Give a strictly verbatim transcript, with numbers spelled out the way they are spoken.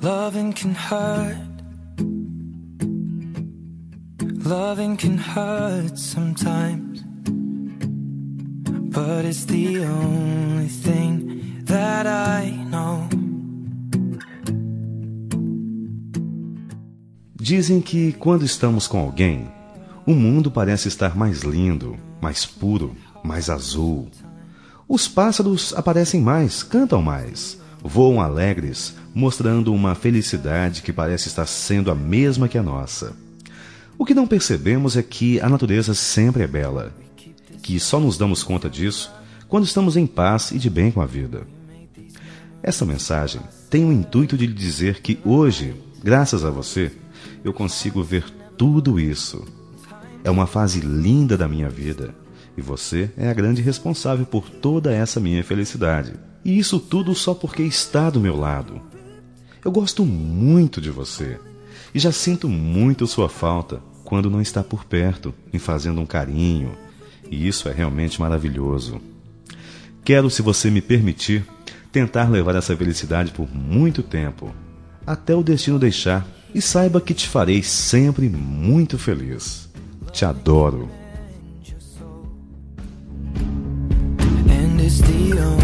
Loving can hurt. Loving can hurt sometimes, but it's the only thing that I know. Dizem que quando estamos com alguém, o mundo parece estar mais lindo, mais puro, mais azul. Os pássaros aparecem mais, cantam mais, voam alegres, mostrando uma felicidade que parece estar sendo a mesma que a nossa. O que não percebemos é que a natureza sempre é bela, que só nos damos conta disso quando estamos em paz e de bem com a vida. Essa mensagem tem o intuito de lhe dizer que hoje, graças a você, eu consigo ver tudo isso. É uma fase linda da minha vida, e você é a grande responsável por toda essa minha felicidade. E isso tudo só porque está do meu lado. Eu gosto muito de você. E já sinto muito sua falta quando não está por perto, me fazendo um carinho. E isso é realmente maravilhoso. Quero, se você me permitir, tentar levar essa felicidade por muito tempo, até o destino deixar. E saiba que te farei sempre muito feliz. Te adoro. And it's the only